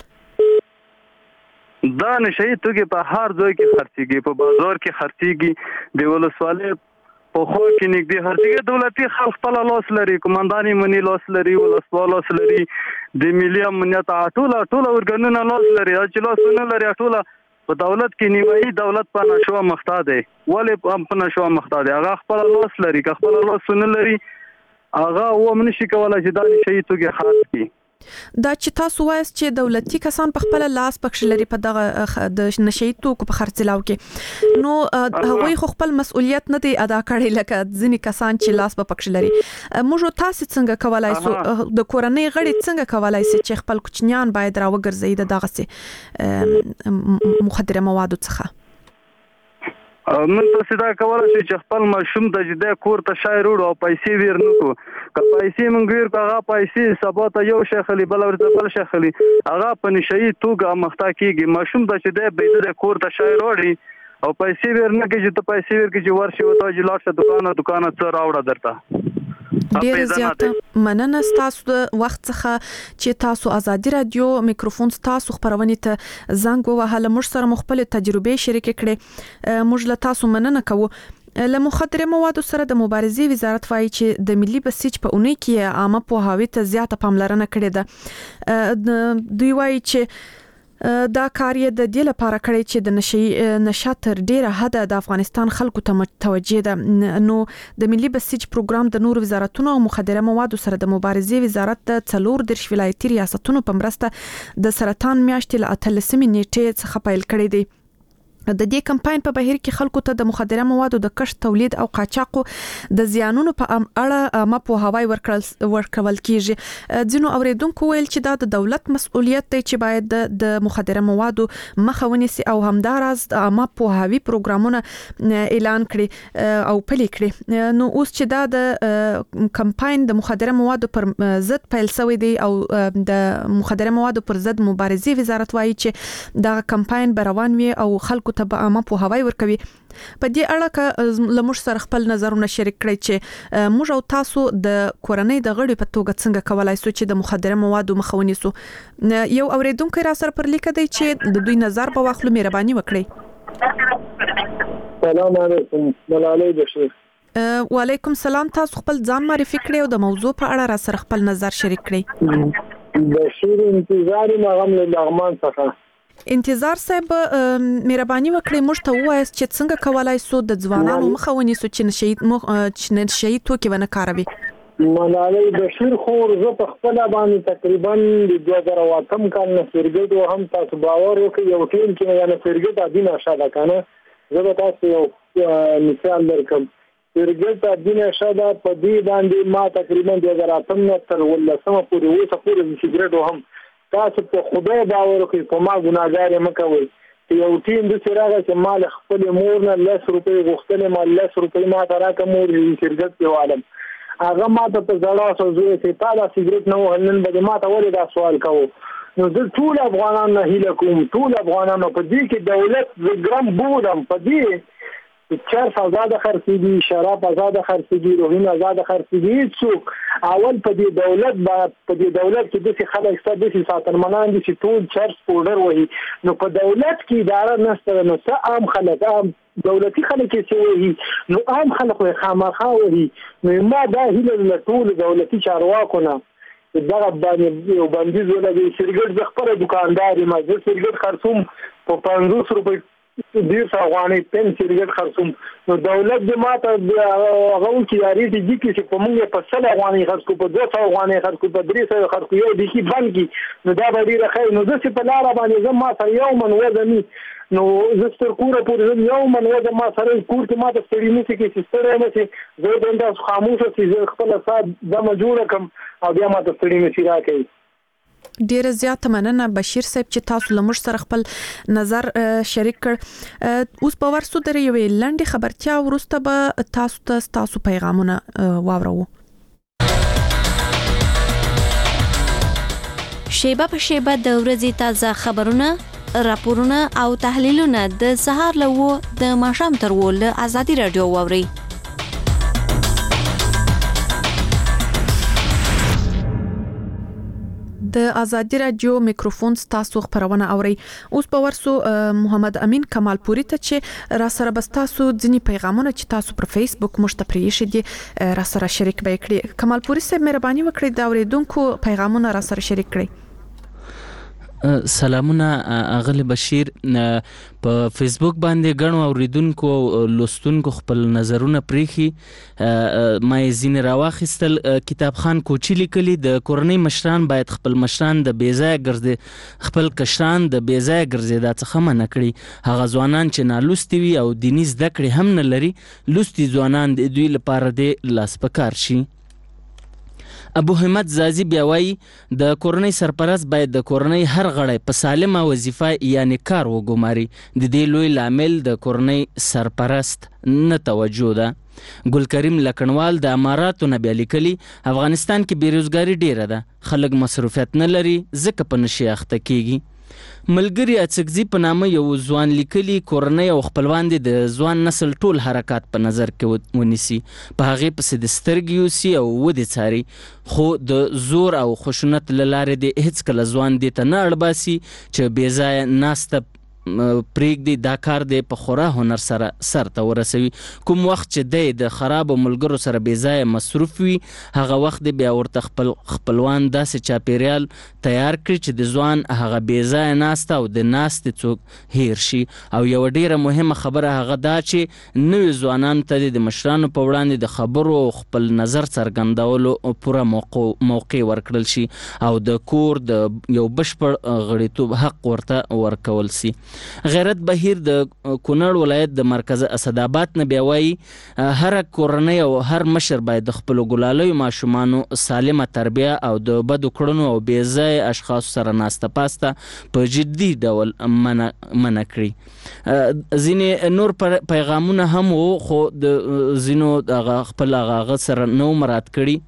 دا نشئی توکي په هر ځای کې خرڅيږي په بازار کې خرڅيږي د ولسوالۍ په خو کې نګدي هرڅه دولتي خلک خپل لاس لري کومنداني منی لاس لري ولسوال لاس لري د ملي امنیت ټول ټول ورګنونه لاس لري چې لاسونه لري ټول په دولت کې نیوي دولت په نشو مخته دی ولې په نشو مخته دی هغه خپل لاس لري که خپل لاسونه لري هغه و من شي کولای چې دا شي توګه خاص کی دا چې تاسو وایست چې دولتي کسان په خپل لاس پکښ لري په دغه د نشئی توکو په خرڅلاو کې نو هغوی خو خپل مسؤلیت نه دی ادا کړی لکه ځینې کسان چې لاس په پکښ لري موږ تاسو څنګه کولای سو د کورنۍ غړي څنګه کولای سي چې خپل کوچنیان باید راوګرځي د دغه سي مخدره موادو څخه من تاسو دا کولای شئ چې خپل ماشوم ته چې د کور ته شای روړو او پیسې ور نه کو که پیسې مونږ ور هغه پیسې سبا ته یو شیخلی بل ورته بل شیخلی هغه په نشئی توګه مخته کیږي ماشوم ته چې د بيد د کور ته شای روړي او پیسې ور نه کې چې ته پیسې ور کې چې ورشي وته چې لاړ شه دکانه دکانه څه راوړه درته ډیر زیاته مننه تاسو د وخت څخه چې تاسو ازادي رادیو میکروفون تاسو خبرونه ته زنګ ووهله موږ سره مخبل تجربه شریک کړي موږ له تاسو مننه کوو له مخدره موادو سره د مبارزې وزارت وايي چې د ملي بسیج په اونۍ کې عامه پوهاوی ته زیاته پاملرنه کړې ده دوی وايي چې دا کار یې د دې لپاره کړی چې د نشي نشه تر ډیره حد د افغانستان خلکو ته متوجه ده نو د ملي بسیج پروګرام د نور وزارتونو او مخدره موادو سره د مبارزې وزارت د څلور درش ولایتي ریاستونو په مرسته د سرطان میاشتې له اتلسمې نیټې څخه پیل کړی دی د دې کمپاین په بهیر کې خلکو ته د مخدره موادو د کښت تولید او قاچاقو د زیانونو په اړه مپو هواي ورکړل ورکول کیږي ځینو اوریدونکو ویل چې دا د دولت مسؤلیت دی چې باید د مخدره موادو مخه ونیسي او همداراز د مپو هواي پروګرامونه اعلان کړي او پلي کړي نو اوس چې دا د کمپاین د مخدره موادو پر ضد پیل شوی دی او د مخدره موادو پر ضد مبارزې وزارت وايي چې دا کمپاین روان وي او خلکو ته به عامه په هواي ورکوي په دې اړه که لمر سره خپل نظرونه شریک کړئ چې موږ او تاسو د کورنۍ د غړي په توګه څنګه کولای شو چې د مخدره موادو مخه ونیسو یو اوریدونکو را سره پر لیکه دی چې د دوی نظر په واخلو مهرباني وکړئ سلام علیکم ملالۍ بشیر وعلیکم سلام تاسو خپل ځان معرفي کړئ او د موضوع په اړه را سره خپل نظر شریک کړئ بشیر انتظار مغم لغمان څخه انتظار صاحب مهرباني وکړئ موږ ته ووایاست چې څنګه کولای شو د ځوانانو مخه ونیسو چې نشي چې نشي توکي ونه کاروي ملالۍ بشیر خو زه په خپل باندې تقریبا د دوه زره اتم کال نه سرګټ او هم تاسو باور وکړئ یو ټیم کې نه سرګټ ادي نشه ده کنه زه به تاسو یو مثال درکم سرګټ ادي نشه ده په دې باندې ما تقریبا دوه زره اتم نه تر ولسمه پورې وته پورې سیګریټ هم تاسو په خدای باور کوي په ما ګناګار یم کوي یو ټیم د سراغه چې مال خپل مور نه لس روپۍ غوښتنه مال لس روپۍ ما تراکه مور یې شرکت په عالم هغه ما ته په ځړا سوزوي چې تا دا سیګریټ نه وهلن به ما ته ولې دا سوال کوو نو د ټول افغانان نه هیله کوم ټول افغانانو په دې کې دولت زګرام بودم په دې چرس آزاد خرڅېږي شراب آزاد خرڅېږي روحین آزاد خرڅېږي څوک اول په دې دولت با په دې دولت کې د څه خلک ستاسو د ساتنمنان دي چې ټول چرس پودر وهي نو په دولت کې اداره نشته نو څه عام خلک عام دولتي خلک چې وهي نو عام خلک وي خامخا وهي نو ما دا هیله ټول دولتي چارواکو نه دا باندې یو بندیز ولګي سرګټ د خپل دکاندار ما زه سرګټ خرڅوم په پنځوس روپۍ ډیر افغاني پن سرګټ خرڅوم نو دولت د ماته هغه کی یاري دي چې په موږ په سل افغاني خرڅو په دوه سوه افغاني خرڅو په درې سوه خرڅو یو دي کی بند کی نو دا به ډیر خیر نو د څه په لار باندې زما سره یو من وزني نو زه ستر کوره پورې یو من وزن ما سره کور کې ما ته ستړي نه کې چې ستړي نه چې زه د انداز خاموشه چې خپل سات د مجبور کم او بیا ما ته ستړي نه شي راکې ډیر زیات مننه بشیر صاحب چې تاسو لمر سره خپل نظر شریک کړ اوس په ورسو درې یو لنډه خبرتیا ورسته به تاسو ته تاسو پیغامونه واورو شیبه په شیبه د ورځې تازه خبرونه راپورونه او تحلیلونه د سهار له و د ماښام تر و له ازادي رادیو واوري د ازادي رادیو میکروفون تاسو خبرونه اوري اوس په ورسو محمد امین کمالپوري ته چې را سره بس تاسو ځینی پیغامونه چې تاسو پر فیسبوک مشتپری شې دي را سره شریک به کړئ کمالپوري سه مهرباني وکړئ دا اوریدونکو پیغامونه را سره شریک کړئ سلامونه اغلی بشیر په فیسبوک باندې غنو اوریدونکو لوستونکو خپل نظرونه پریخي ما زین راواخستل کتابخان کوچی لیکلی د کورنۍ مشران باید خپل مشران د بیزای ګرځي خپل کشران د بیزای ګرځي دا څه خمه نکړي هغه ځوانان چې نالوستي وي او دیني زده کړې هم نه لري لوستي ځوانان د دوی لپاره د لاس پکار شي ابو همت زازی بیا وایي د کورنۍ سرپرست باید د کورنۍ هر غړی په سالمه وظیفه یعنی کار وګماري. د دې لوی لامل د کورنۍ سرپرست نه توجه ده. ګلکریم لکنوال د اماراتو نه بیا لیکلي افغانستان کې بیروزګاري ډیره ده، خلک مصروفیت نه لري ځکه په نشې اخته کیږي. ملګری اڅکزي په نامه یو ځوان لیکلي کورنۍ او خپلوان دې د ځوان نسل ټول حرکات په نظر کې ونیسي، په هغې پسې د سترګې یوسي او ودې څاري، خو د زور او خشونت له لارې دې هېڅکله ځوان دې ته نه اړباسي چې بې ځایه ناسته پرېږدي. دا کار دی په خورا هنر سره سرته ورسوي. کوم وخت چې دی د خرابو ملګرو سره بې ځایه مصروف وي هغه وخت دی بیا ورته خپل خپلوان داسې چاپېریال تیار کړي چې د ځوان هغه بې ځایه ناسته او د ناستې څوک هیر شي. او یوه ډیره مهمه خبره هغه دا چې نوي ځوانانو ته د مشرانو په وړاندې د خبرو او خپل نظر څرګندولو پوره موقع ورکړل شي او د کور د یو بشپړ غړیتوب حق ورته ورکول سي. غیرت بهیر د کونړ ولایت د مرکز اسداباد نه بیا وایي هر کورنۍ او هر مشر باید د خپلو ګلالیو ماشومانو سالمه تربیه او د بدو کړنو او بې ځایه اشخاصو سره ناسته پاسته په جدي ډول منع کړي. ځینې نور پیغامونه هم وو خو د ځینو هغه خپل هغه سره نو مراد کړي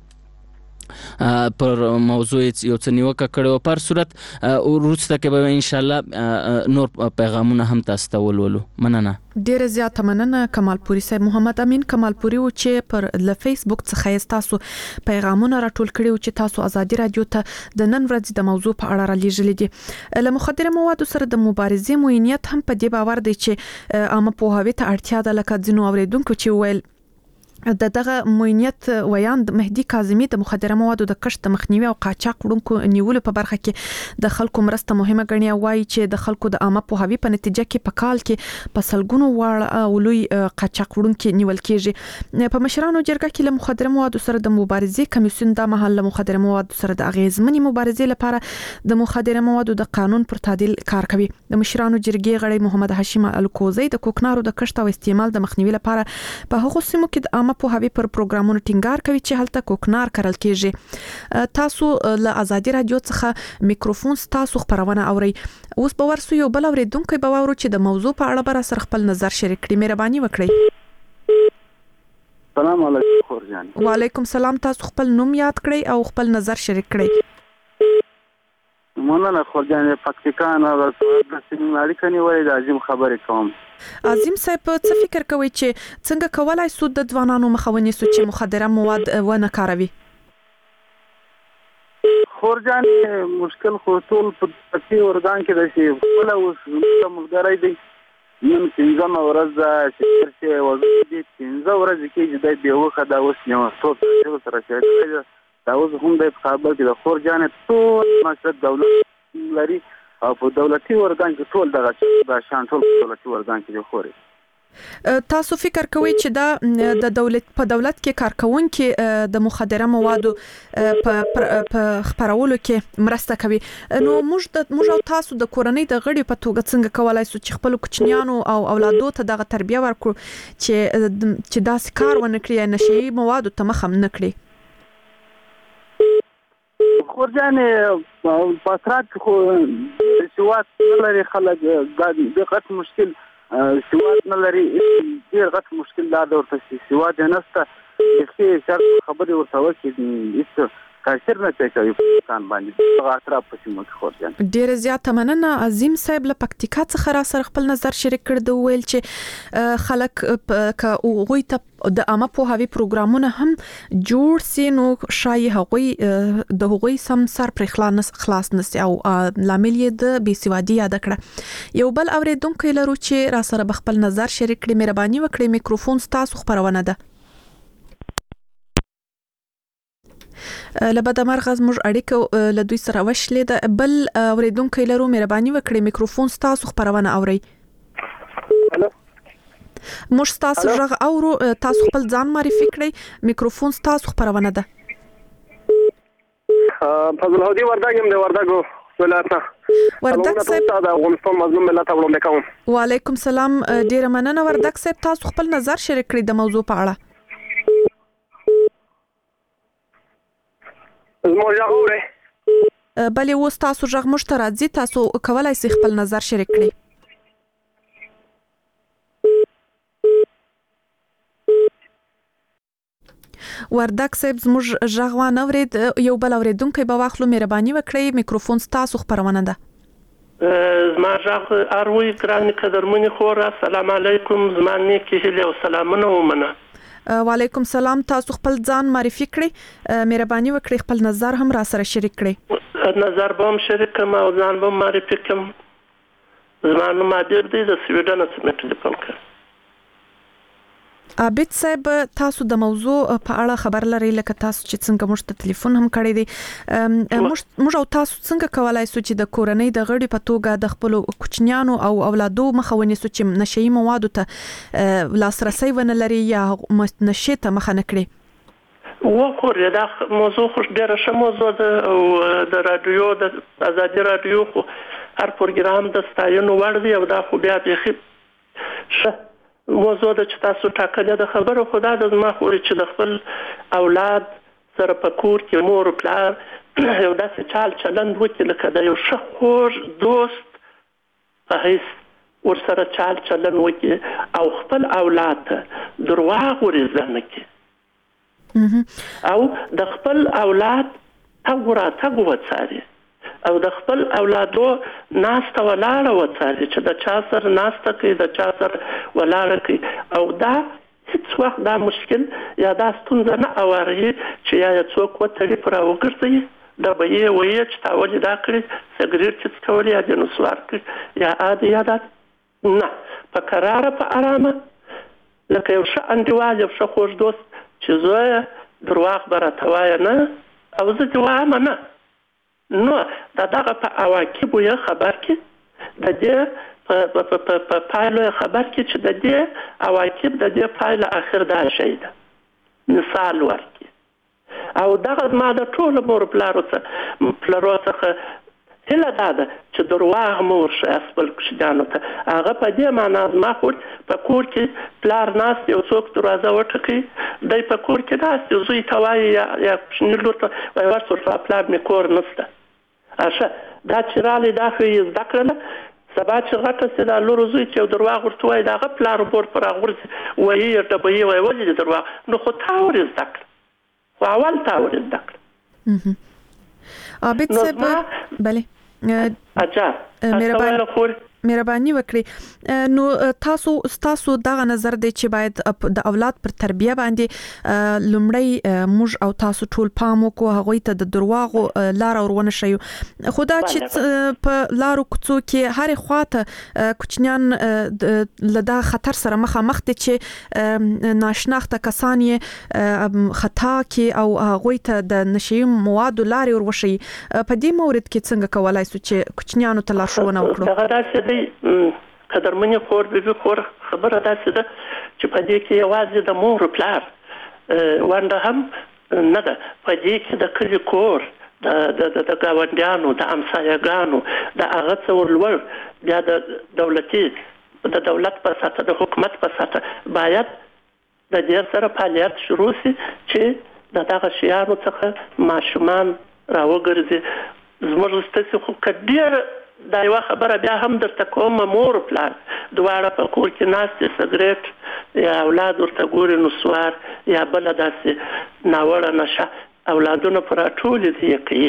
پر موضوع یو څه نیوکه کړې وه. په هر صورت وروسته کې به انشاءالله نور پیغامونه هم تاسو ته ولولو. مننه. ډیره زیاته مننه کمالپوري صاحب. محمد امین کمالپوري و چې پر له فیسبوک څخه یې تاسو پیغامونه راټول کړي و چې تاسو ازادي رادیو ته د نن ورځې د موضوع په اړه را لیږلي دي. له مخدره موادو سره د مبارزې موینیت هم په دې باور دی چې عامه پوهاوي ته اړتیا ده، لکه ځینو اورېدونکو چې ویل د دغه موینیت ویان د مهدي کاظمي د مخدره موادو د کښت مخنیوي او قاچاق وړونکو نیولو په برخه کې د خلکو مرسته مهمه ګڼي او وایي چې د خلکو د عامه پوهاوي په نتیجه کې په کال کې په سلګونو واړه او لوی قاچاق وړونکي نیول کېږي. په مشرانو جرګه کې له مخدره موادو سره د مبارزې کمیسیون د مهال له مخدره موادو سره د اغیزمنې مبارزې لپاره د مخدره موادو د قانون پر تعدیل کار کوي. د مشرانو جرګې غړی محمد هاشم الکوزی د کوکنارو د کښت او استعمال د مخنیوي لپاره په هغو سیمو کې د عامه پوهاوي پر پروګرامونو ټینګار کوي چې هلته کوکنار کرل کېږي. تاسو له ازادي رادیو څخه میکروفون تاسو خبرونه اوري. اوس به ورسو یو بل اوریدونکو به وورو چې د موضوع په اړه بر سره خپل نظر شریک کړي. مهرباني وکړئ. سلام علیکم خورجان. وعلیکم سلام. تاسو خپل نوم یاد کړئ او خپل نظر شریک کړئ. مننه خورجان. پکتیکان او د سیمې اړیکې نیولې د عظیم خبرې کوم. عظیم صاحب څه فکر کوي چې څنګه کولای شو د ځوانانو مخه ونیسو چې مخدره مواد ونه کاروي؟ خورجان مشکل خو ټول په دې ورګان کې د شي خپل اوس ملګری دی نن څنګه ورځ چې چې وځي دي څنګه ورځ کې چې د بیوخه دا اوس نو ټول سره چې دا اوس هم د خبر کې د خورجان ټول مسله دولت لري او په دولتي ورګان کې ټول دغه د شان ټول دولتي ورګان کې خوري. تاسو فکر کوئ چې دا د دولت په دولت کې کارکونکي د مخدره موادو په خبرولو کې مرسته کوي، نو موږ د موږ او تاسو د کورنۍ د غړي په توګه څنګه کولای شو چې خپل کوچنیانو او اولادو ته دغه تربیه ورکړو چې چې دا کار ونه کړي، نشي موادو ته مخ هم نه کړي؟ خورجان پاترات خو سواد لري خلک د غټ مشکل سواد نه لري ډیر غټ مشکل دا ورته سواد نهسته چې څه خبرې ورته وکړي هیڅ کارشر نه کوي پاکستان باندې هغه اطراف په سیمه کې خورجان. ډیر زیاته مننه. عظیم صاحب له پکتیکا څخه را سره خپل نظر شریک کړ د ویل چې خلک ک اوغوي ته د عامه پوهاوي پروګرامونه هم جوړ سي نو شای هغوی د هغوی سم سر پر خلاص خلاص نسي او لامل یې د بیسوادي یاد کړه. یو بل اوریدونکو لرو چې را سره خپل نظر شریک کړي. مهرباني وکړئ میکروفون تاسو خبرونه ده. لبد مرغز موږ اړیکه له دوی سره وشلې ده. بل اوریدونکو لرو. مهرباني وکړئ میکروفون تاسو خبرونه اورئ. موږ تاسو غږ اورو. تاسو خپل ځان معرفي کړئ. میکروفون تاسو خبرونه ده. فضل هودي وردګ يم د وردګو ولایت. وردګ صاحب د افغانستان مظلوم ملت وړاندې کوم. وعلیکم سلام. ډیر مننه وردګ صاحب. تاسو خپل نظر شریک کړئ د موضوع په اړه. زموږ غږ اورئ؟ بلې اوس تاسو غږ موږ ته راځي، تاسو کولی شئ خپل نظر شریک کړئ. وردګ صاحب زموږ غږ وانه اورید، یو بل اوریدونکی به واخلو. مهرباني وکړئ، میکروفون ستاسو خپرونه ده. زما غږ اروي ګرانې قدرمنې خور، السلام علیکم. زما نیکې هیلې او سلامونه ومنه. وعلیکم سلام. تاسو خپل ځان معرفي کړئ، مهرباني وکړئ خپل نظر هم را سره شریک کړئ. نظر به هم شریک کړم او ځان به معرفي کړم. زما نوم عابد دی، د سویډن څخه ټلیفون کوم. عابد صاحب، تاسو د موضوع په اړه خبر لرئ، لکه تاسو چې څنګه موږ ته ټلیفون هم کړی دی. موږ او تاسو څنګه کولای شو چې د کورنۍ د غړي په توګه د خپل کوچنیانو او اولادو مخه ونیسو چې نشئی موادو ته لاسرسي ونه لري یا نشي ته مخه نه کړي؟ وګورئ، دا موضوع خو ډېره ښه موضوع ده او د رادیو د ازادي رادیو خو هر پروګرام د ستاینو وړ دی او دا خو بیا بیخي ښه موضوع ده چې تاسو ټاکلې ده. خبره خو دا ده زما خو چې د خپل اولاد سره په کور کې مور او پلار یو داسې چال چلند وکړي لکه د یو ښه خوږ دوست په حیث ورسره چال چلند وکړي او خپل اولاد ته درواغ ور زده نه کړي او د خپل اولاد تګ راتګ وڅاري او د خپل اولادو ناسته ولاړه وڅاري چې د چا سره ناسته کوي، د چا سره ولاړه کوي. او دا هیڅ وخت دا مشکل یا دا ستونزه نه اواري چې یا څوک وتړي پر وګرځي دا به یې وایي چې تا ولې دا کړي، سګرټ چې څکول یا د نسوار کړي یا عادي یا دا نه، په قراره په آرامه لکه یو ښه انډیوال، یو ښه خوږ دوست چې زویه درواغ به راته وایه نه او زه دې وایم نه. نو دا دغه په عواقبو یې خبر کې د دې په پایلو یې خبر کې چې د دې عواقب د دې پایله اخر دا شی ده، مثال ورکړي. او دغه ما د ټولو مور پلارو څخه هیله دا ده چې درواغ مه ورښیه خپل کوچنیانو ته. هغه په دې معنا زما خو په کور کې پلار ناست یو څوک دروازه وټکوي، دی په کور کې ناست یو زوی ته وایي یا کوچني لور ته وایي ورس ورته پلار مې کور نشته. اشه دا چې راغلی دا خو یې زده کړله، سبا چې غټه سي دا لور زوی چې یو درواغ ورته وایي د هغه پلار بور پر راغورځي وایي یې ډبوي وایي ولې دې درواغ، نو خو تا ور زده کړه، خو اول تا ور زده کړه. عابد صاحب، بله اجازه مهرباني وکړئ. نو تاسو تاسو دغه نظر دی چې باید د اولاد پر تربیه باندې لومړی موږ او تاسو ټول پام وکړو، هغوی ته د درواغو لار ورونه شي. خو دا چې په لارو کوڅو کې هرې خواته کوچنیان له دا خطر سره مخامخ دي چې ناشناخته کسان یې خطا کې او هغوی ته د نشي موادو لارې وروښيي. په دې مورد کې څنګه کولای شو چې کوچنیانو ته لارښوونه وکړو؟ قدرمنې خور بیبي خور خبره داسې ده چې په دې کې یوازې د مور او پلار ونډه هم نه ده، په دې کې د کلي کور د د ګاونډیانو د امسایهګانو د هغه څه ورلوړ بیا د دولتي د دولت په ساته د حکومت په ساته باید د دې سره فعالیت شروع شي چې د دغه شیانو څخه ماشومان راوګرځي. زموږ ستاسو خو کډیر دا یو خبره بیا هم درته کوم، مور پلار دواړه په کور کې ناست سګرټ یا اولاد ورته ګوري نسوار یا بل داسې ناوړه نشه اولادونه پر ټول دي کوي.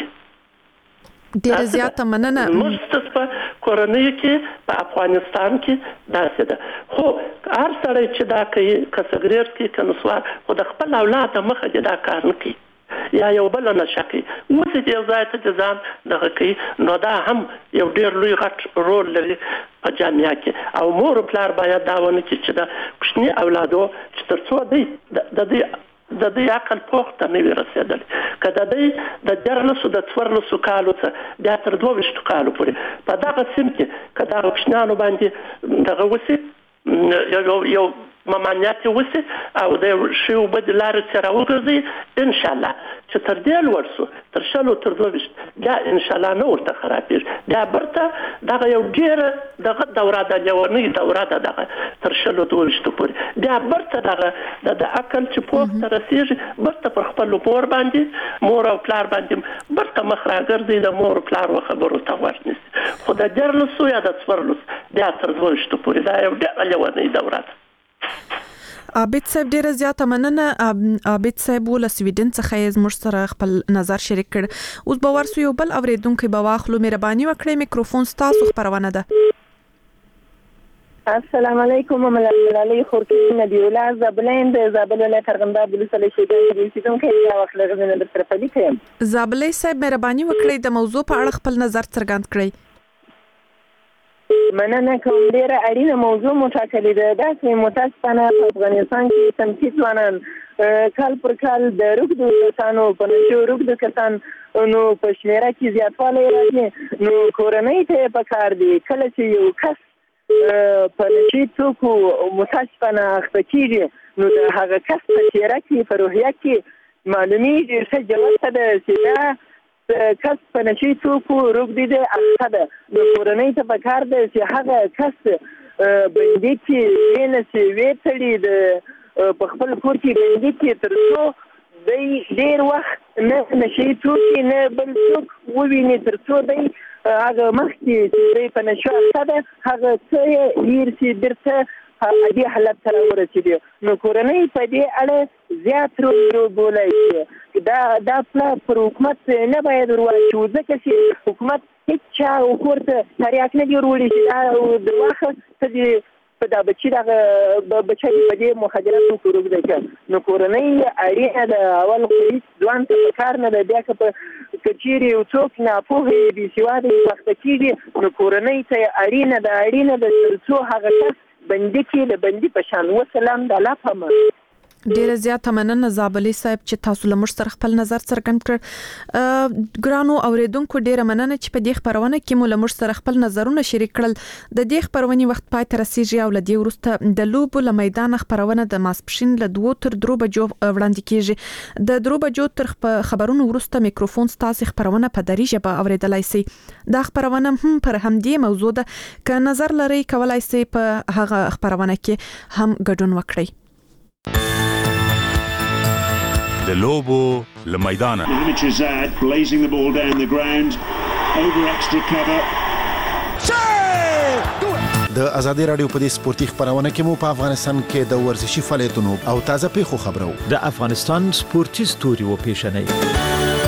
ډېر زیاته مننه. موږ په کورنۍ کې په افغانستان کې داسې ده، خو هر سړی چې دا کوي که سګرټ کوي که نسوار، خو د خپل اولاد مخه دې دا کار نه کوي یا یو بل نشه کوي، اوس یې یو ځای ته ځان دغه کوي، نو دا هم یو ډېر لوی غټ رول لري په جامعه کې. او مور پلار باید دا ونه کړي چې د کوچني اولادو چې تر څو دی د دې د دې عقل پوخ ته نه وي رسېدلی، که د دې د دیارلسو د څوارلسو کالو څخه بیا تر دوه ویشتو کالو پورې په دغه سیم کې که دغه کوچنیانو باندې دغه وسي یو یو ممانعت وسي او د شی او بد لارې سره وګرځي، ان شاء الله چې تر دې لوړ شو تر شلو تر دوه ویشت بیا ان شاء الله نه ورته خرابېږي. بیا برته دغه یو ډېره دغه دوره ده، لیونۍ دوره ده، دغه تر شلو دوه پورې بیا برته دغه د عقل چې پوه ته رسیږي برته پر خپل مور باندې مور او پلار باندې برته مخ راګرځي د مور پلار و خبرو ته ورنسي خو د دیارلسو یا د څوارلسو بیا تر دوه پورې دا یو ډېره لیونۍ دوره ده. عابد صاحب ډیره زیاته مننه. عابد صاحب ول سویډن څخه یې زموږ سره خپل نظر شریک کړ. اوس به ورسو یو بل اوریدونکو به واخلو. مهرباني وکړئ میکروفون ستاسو خبرونه ده. السلام علیکم ملالي خورکین نبی الله زابلین د زابل ولایت ارغنداب ولسوالۍ شیدان د سیدونکو یا وخت لږه د ترپلی کوم. زابلې صاحب مهرباني وکړئ د موضوع په اړه خپل نظر څرګند کړئ. مننه کوم. ډیره اړینه موضوع مو ټاکلې ده. داسې متاسفانه په افغانستان کې تمثیل ځوانان کال پر کال د روږدو کسانو په نشو روږدو کسان نو په شمیره کې زیاتوالی راځي نو کورنۍ ته یې پکار دي کله چې یو کس په نشي توکو متاسفانه اخته کېږي نو د هغه کس په څېره کې په روحیه کې معلومیږي ښه جوته ده چې دا کس په نشي توکو روږدی دی اخته ده نو کورنۍ ته پکار ده چې هغه کس بندي کې وینسي ویې تړي د په خپل کور کې بندي کې تر څو دی ډېر وخت نه نشي توکي نه بل څوک وویني تر څو دی هغه مخکې چې دی په نشو اخته ده هغه څه یې هیر شي بیرته عادي حالت ته راورسېدي نو کورنۍ په دې اړه زیات رول لوبولی شي. دا دا پلار پر حکومت نه باید ورواچوو ځکه چې حکومت هېڅ چا کور ته تریاک نه دي وروړي چې دا د واخه ته دې په دا بچي دغه بچی په دې مخدراتو کې روږدی کړ نو کورنۍ اړینه ده. اول خو هېڅ ځوان ته پکار نه ده بیا که په که چیرې یو څوک ناپوهه یې بې سواده یې وخته کېږي نو کورنۍ ته اړینه ده اړینه ده تر څو هغه کس بندي کې د بندي په شان وسلام د الله په امان. ډیره زیاته مننه زابلې صاحب چې تاسو له موږ سره خپل نظر څرګند کړ. ګرانو اوریدونکو ډیره مننه چې په دې خبرونه کې مو له موږ سره خپل نظرونه شریک کړل. د دې خبرونې وخت پای ته رسیږي او له دې وروسته د لوبو له میدان خبرونه د ماسپښین له دوه تر درو بجو وړاندې کیږي. د درو بجو تر خبرونو وروسته میکروفون ستاسو خبرونه په دری ژبه اوریدلای شئ. دا خبرونه هم پر همدې موضوع ده که نظر لري کولای شئ په هغه خبرونه کې هم ګډون وکړئ. د لوبو له میدانه Mitrezad blazing the ball down the ground over extra cover. د ازادي رادیو په دې سپورتي خبرونه کې مو په افغانستان کې د ورزشي فعالیتونو او تازه پیښو خبرو د افغانستان سپورتي ستوري و پیښنې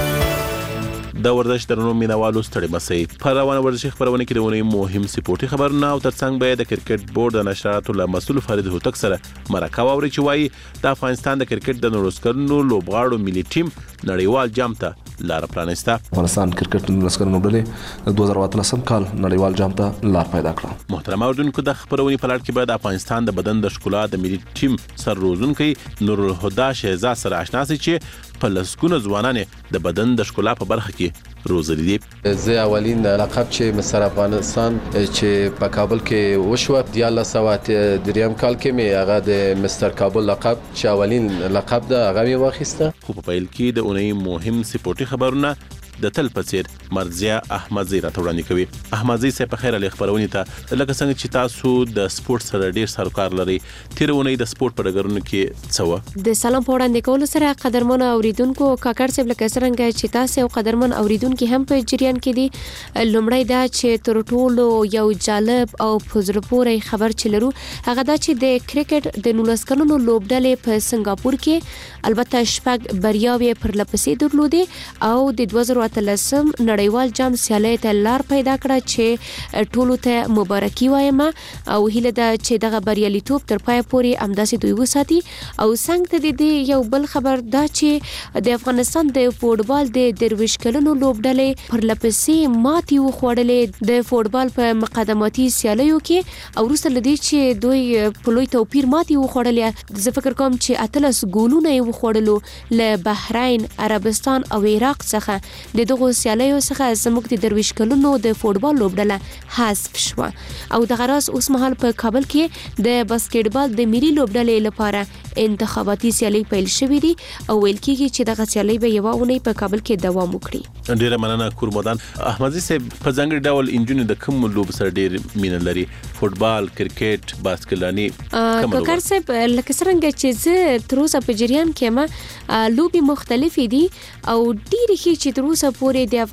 د ورزش درنو مینوالو ستړي مسئ په روانه ورزشي خبرونه کې د ونې مهم سپورتي خبرونه او ترڅنګ به د کرکټ بورډ د نشراتو له مسؤل فرید هوتک سره مرکه واوري چې وایي د افغانستان د کرکټ د نورسکرنو لوبغاړو ملي ټیم نړیوال جام ته لار پرانسته. افغانستان کرکټ نورسکرنو ډلې د دوه زره اتلسم کال نړیوال جام ته لار پیدا کړه. محترم اوریدونکو د خبرونې په لړ کې به د افغانستان د بدن د ښکلا د ملي ټیم سر روزونکي نور الهدى شهزاد سره آشنا شي چې په لسګونه ځوانان د بدن د ښکلا په برخه کې روزلي دي. زه اولین لقب چې مستر افغانستان چې په کابل کې وشو د لسوات دریم کال کې مې هغه د مستر کابل لقب چې اولین لقب ده هغه مې واخیسته. خو په پیل کې د اونۍ مهم سپورتي خبرونه د تل په څیر مرزیا احمدزی راته وړاندې کوي. احمدزی صاحب په خیر علي خبرونه ته لکه څنګه چې تاسو د سپورت سره ډیر سروکار لري تیر اونۍ د سپورت په ډګرونو کې څه و؟ د سلام په وړاندې کولو سره قدرمن اوریدونکو کاکړ صاحب لکه څنګه چې تاسو او قدرمن اوریدونکو هم په جریان کې دي لومړی دا چې تر ټولو یو جالب او فزر پورې خبر چلرو هغه دا چې د کرکټ د نولسکلونو لوبډلې په سنگاپور کې البته شپږ بریاوې پر لپسې درلودې او د دوه زره اتلسم نړیوال جام سیالۍ ته لار پیدا کړه چې ټولو ته مبارکي وایم او هیله ده چې دغه بریالیتوب تر پای پورې همداسې دوی وساتي. او څنګه ته د یو بل خبر دا چې د افغانستان د فوټبال د درویش کلونو لوبډلې پر لپسې ماتي وخوړلې د فوټبال په مقدماتي سیالیو کې او وروسته لدی چې دوی په لوی توپیر ماتي وخوړلې. زه فکر کوم چې اتلس ګولونه یې وخوړلو له بحرین، عربستان او عراق څخه. د دغه سیالیو څخه زموږ د درویش کلونو د فوټبال لوبډله حذف شوه او د غراس اوس مهال په کابل کې د باسکټبال د ملي لوبډلې لپاره انتخاباتي سیالي پیل شوې دي او ویل کېږي چې دغه سیالي به یو اونۍ په کابل کې دوام وکړي. ډیره مننه کورمدان. احمدزی صاحب په ځانګړي ډول انجونې د کوم لوب سره ډیر مینه لري فوتبال کرکټ باسکټبالي کاکر صاحب لکه څنګه چې زه تر اوسه په جریان کې ما لوبي مختلفې دي او ډېری هي چې تر اوسه پورې د